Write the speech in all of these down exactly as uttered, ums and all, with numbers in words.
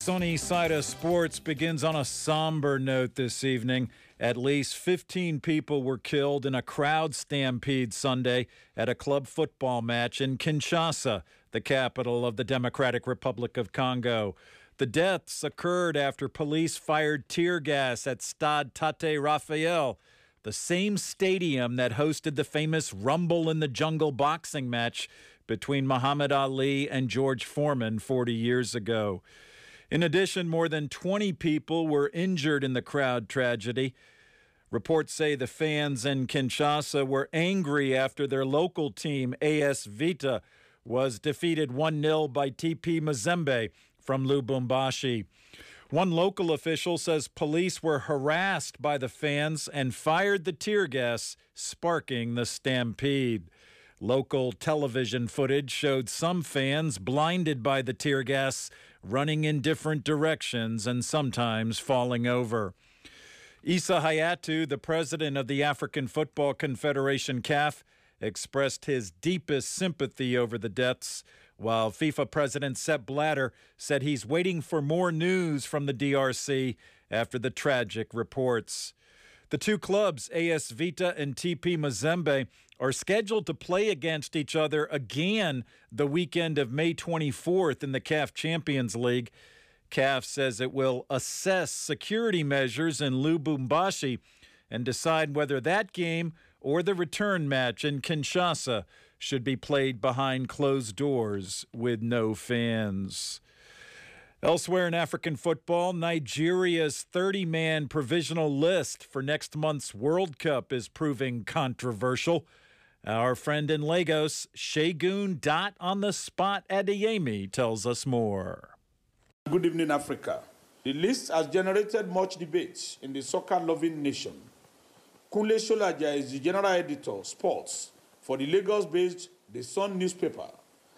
Sunny side of sports begins on a somber note this evening. At least fifteen people were killed in a crowd stampede Sunday at a club football match in Kinshasa, the capital of the Democratic Republic of Congo. The deaths occurred after police fired tear gas at Stade Tate Raphael, the same stadium that hosted the famous Rumble in the Jungle boxing match between Muhammad Ali and George Foreman forty years ago. In addition, more than twenty people were injured in the crowd tragedy. Reports say the fans in Kinshasa were angry after their local team, A S Vita, was defeated one nil by T P Mazembe from Lubumbashi. One local official says police were harassed by the fans and fired the tear gas, sparking the stampede. Local television footage showed some fans blinded by the tear gas, running in different directions and sometimes falling over. Issa Hayatou, the president of the African Football Confederation, C A F, expressed his deepest sympathy over the deaths, while FIFA President Sepp Blatter said he's waiting for more news from the D R C after the tragic reports. The two clubs, A S Vita and T P Mazembe, are scheduled to play against each other again the weekend of May twenty-fourth in the C A F Champions League. C A F says it will assess security measures in Lubumbashi and decide whether that game or the return match in Kinshasa should be played behind closed doors with no fans. Elsewhere in African football, Nigeria's thirty-man provisional list for next month's World Cup is proving controversial. Our friend in Lagos, Segun Dot on the spot Adeyemi, tells us more. Good evening, Africa. The list has generated much debate in the soccer-loving nation. Kunle Sholaja is the general editor, sports, for the Lagos-based The Sun newspaper.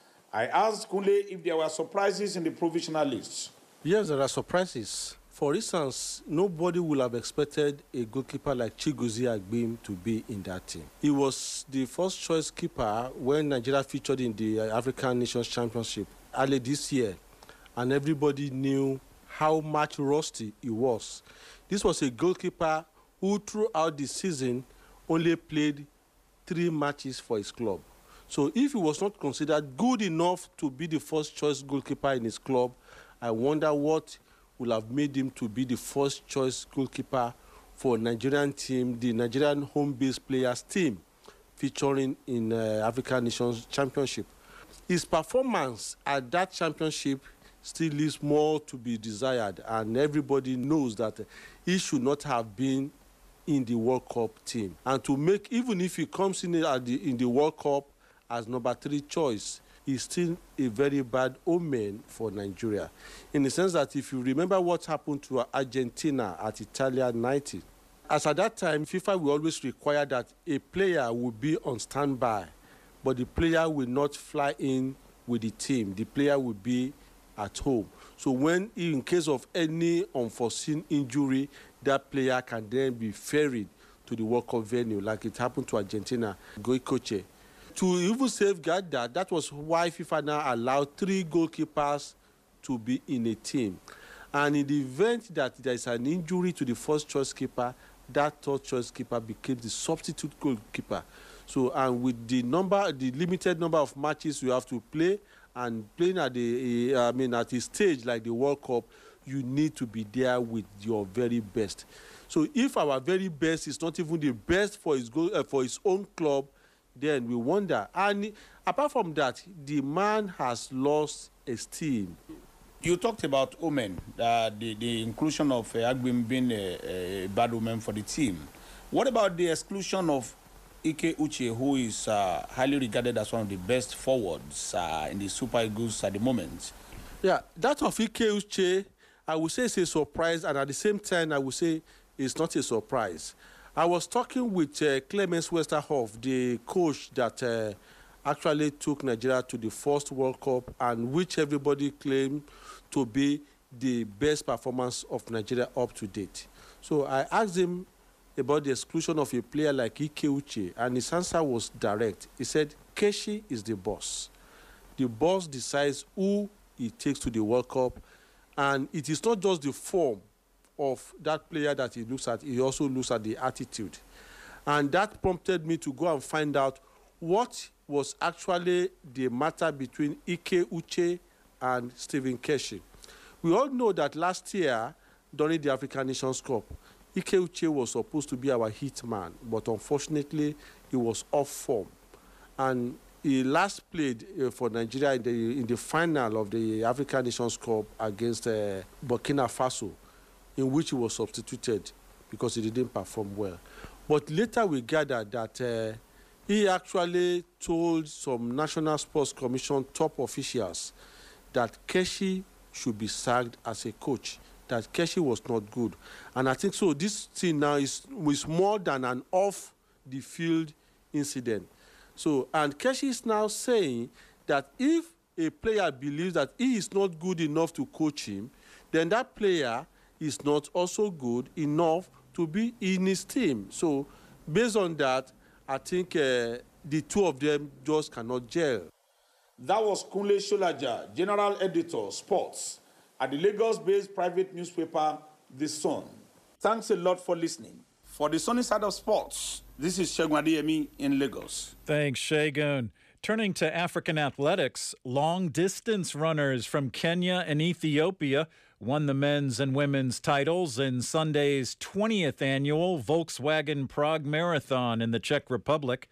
I asked Kunle if there were surprises in the provisional list. Yes, there are surprises. For instance, nobody would have expected a goalkeeper like Chigozie Agbim to be in that team. He was the first choice keeper when Nigeria featured in the African Nations Championship early this year, and everybody knew how much rusty he was. This was a goalkeeper who throughout the season only played three matches for his club. So if he was not considered good enough to be the first choice goalkeeper in his club, I wonder what would have made him to be the first choice goalkeeper for Nigerian team, the Nigerian home-based players team featuring in uh, African Nations Championship. His performance at that championship still leaves more to be desired, and everybody knows that he should not have been in the World Cup team. And to make, even if he comes in at the, in the World Cup as number three choice, is still a very bad omen for Nigeria. In the sense that if you remember what happened to Argentina at Italia ninety, as at that time, FIFA will always require that a player will be on standby, but the player will not fly in with the team. The player will be at home. So when, in case of any unforeseen injury, that player can then be ferried to the World Cup venue, like it happened to Argentina, Goicoechea. To even safeguard that, that was why FIFA now allowed three goalkeepers to be in a team. And in the event that there is an injury to the first choice keeper, that third choice keeper became the substitute goalkeeper. So, and with the number, the limited number of matches you have to play, and playing at the, I mean, at a stage like the World Cup, you need to be there with your very best. So, if our very best is not even the best for his goal, uh, for his own club, then we wonder. And apart from that, the man has lost esteem. You talked about omen, uh, the, the inclusion of uh, Agbim being a, a bad omen for the team. What about the exclusion of Ike Uche, who is uh, highly regarded as one of the best forwards uh, in the Super Eagles at the moment? Yeah, that of Ike Uche, I would say it's a surprise, and at the same time, I would say it's not a surprise. I was talking with uh, Clemens Westerhoff, the coach that uh, actually took Nigeria to the first World Cup, and which everybody claimed to be the best performance of Nigeria up to date. So I asked him about the exclusion of a player like Ike Uche, and his answer was direct. He said, Keshi is the boss. The boss decides who he takes to the World Cup, And it is not just the form of that player that he looks at, he also looks at the attitude. And that prompted me to go and find out what was actually the matter between Ike Uche and Stephen Keshi. We all know that last year, during the African Nations Cup, Ike Uche was supposed to be our hit man, but unfortunately, he was off form. And he last played uh, for Nigeria in the, in the final of the African Nations Cup against uh, Burkina Faso, in which he was substituted because he didn't perform well. But later we gathered that uh, he actually told some National Sports Commission top officials that Keshi should be sacked as a coach, that Keshi was not good. And I think so this thing now is, is more than an off-the-field incident. So, and Keshi is now saying that if a player believes that he is not good enough to coach him, then that player is not also good enough to be in his team. So, based on that, I think uh, the two of them just cannot gel. That was Kunle Sholaja, General Editor, Sports, at the Lagos-based private newspaper, The Sun. Thanks a lot for listening. For the sunny side of sports, this is Segun Adeyemi in Lagos. Thanks, Segun. Turning to African athletics, long-distance runners from Kenya and Ethiopia won the men's and women's titles in Sunday's twentieth annual Volkswagen Prague Marathon in the Czech Republic.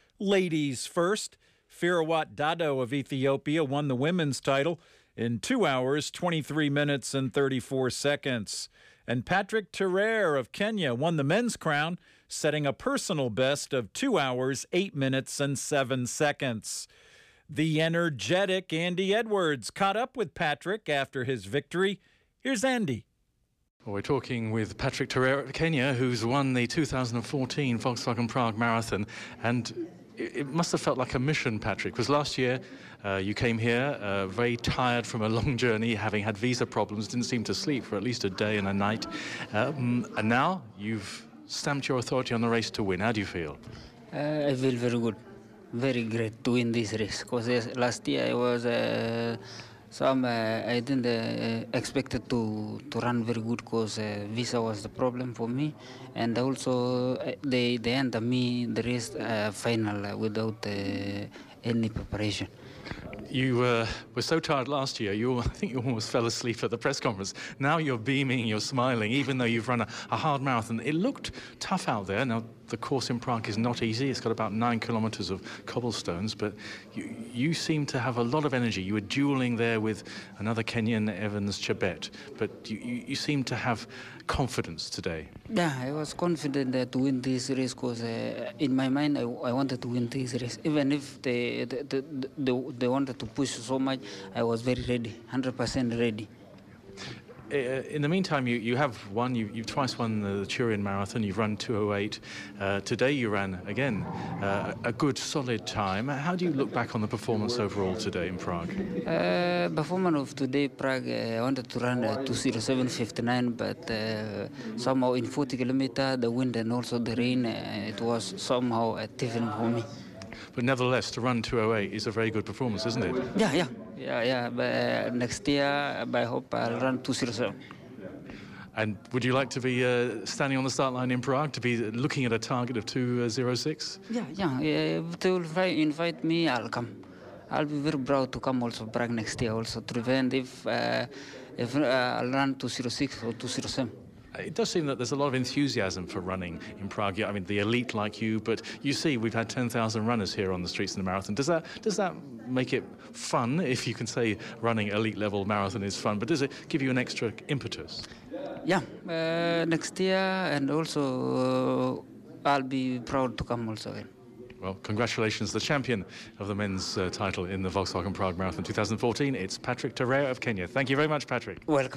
Ladies first, Firawat Dado of Ethiopia won the women's title in two hours, twenty-three minutes and thirty-four seconds. And Patrick Terrer of Kenya won the men's crown, setting a personal best of two hours, eight minutes and seven seconds. The energetic Andy Edwards caught up with Patrick after his victory. Here's Andy. Well, we're talking with Patrick Terrer of Kenya, who's won the two thousand fourteen Volkswagen Prague Marathon. And it must have felt like a mission, Patrick, because last year uh, you came here uh, very tired from a long journey, having had visa problems, didn't seem to sleep for at least a day and a night. Um, and now you've stamped your authority on the race to win. How do you feel? Uh, I feel very good, very great to win this race, because last year I was uh, some uh, I didn't uh, expect it to to run very good, because uh, visa was the problem for me, and also uh, they they ended me the race uh, final uh, without uh, any preparation. You uh, were so tired last year, you, I think you almost fell asleep at the press conference. Now you're beaming, you're smiling, even though you've run a, a hard marathon. It looked tough out there. Now, the course in Prague is not easy. It's got about nine kilometers of cobblestones, but you, you seem to have a lot of energy. You were dueling there with another Kenyan, Evans Chebet, but you, you, you seem to have confidence today. Yeah, I was confident uh, to win this race, because uh, in my mind I, I wanted to win this race. Even if they, they, they, they, they wanted to push so much, I was very ready, one hundred percent ready. Uh, in the meantime, you, you have won, you, you've twice won the Turin Marathon, you've run two oh eight. Uh, today you ran, again, uh, a good solid time. How do you look back on the performance overall today in Prague? Uh, performance of today, Prague, uh, I wanted to run uh, two oh seven fifty-nine, but uh, somehow in forty kilometers, the wind and also the rain, uh, it was somehow a different for me. But nevertheless, to run two oh eight is a very good performance, isn't it? Yeah, yeah, yeah, yeah. But uh, next year, I hope I'll run two oh seven. And would you like to be uh, standing on the start line in Prague, to be looking at a target of two oh six? Yeah, yeah. If they will invite me, I'll come. I'll be very proud to come also Prague next year, also to prevent if, uh, if uh, I'll run two oh six or two oh seven. It does seem that there's a lot of enthusiasm for running in Prague. I mean, the elite like you, but you see, we've had ten thousand runners here on the streets in the marathon. Does that does that make it fun, if you can say running elite-level marathon is fun, but does it give you an extra impetus? Yeah, uh, next year, and also uh, I'll be proud to come also again. Well, congratulations, the champion of the men's uh, title in the Volkswagen Prague Marathon twenty fourteen. It's Patrick Terrer of Kenya. Thank you very much, Patrick. Welcome.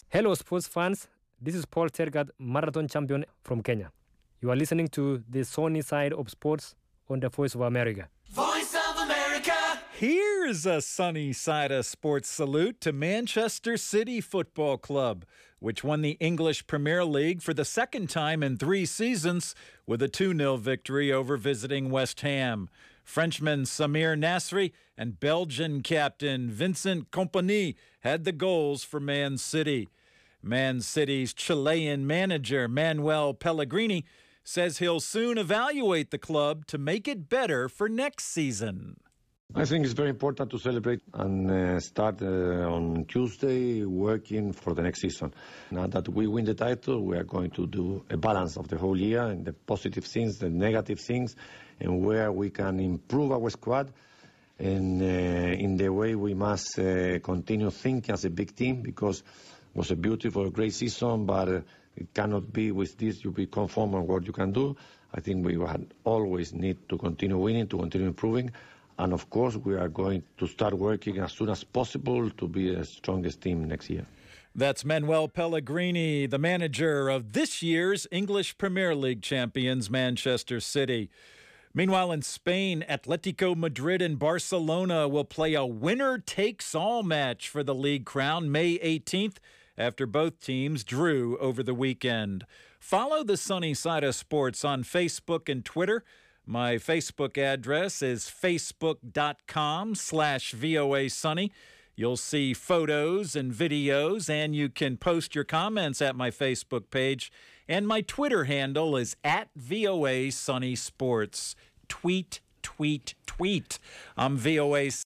Hello, sports fans. This is Paul Tergat, marathon champion from Kenya. You are listening to the sunny side of sports on the Voice of America. Voice of America. Here's a sunny side of sports salute to Manchester City Football Club, which won the English Premier League for the second time in three seasons with a two nil victory over visiting West Ham. Frenchman Samir Nasri and Belgian captain Vincent Kompany had the goals for Man City. Man City's Chilean manager Manuel Pellegrini says he'll soon evaluate the club to make it better for next season. I think it's very important to celebrate and uh, start uh, on Tuesday working for the next season. Now that we win the title, we are going to do a balance of the whole year and the positive things, the negative things, and where we can improve our squad and uh, in the way we must uh, continue thinking as a big team, because it was a beautiful, great season, but uh, it cannot be with this you be conform on what you can do. I think we had always need to continue winning, to continue improving. And of course, we are going to start working as soon as possible to be the strongest team next year. That's Manuel Pellegrini, the manager of this year's English Premier League champions, Manchester City. Meanwhile, in Spain, Atletico Madrid and Barcelona will play a winner-takes-all match for the league crown May eighteenth after both teams drew over the weekend. Follow the Sunny Side of Sports on Facebook and Twitter. My Facebook address is facebook.com slash VOA Sunny. You'll see photos and videos, and you can post your comments at my Facebook page. And my Twitter handle is at VOA Sunny Sports. Tweet, tweet, tweet. I'm V O A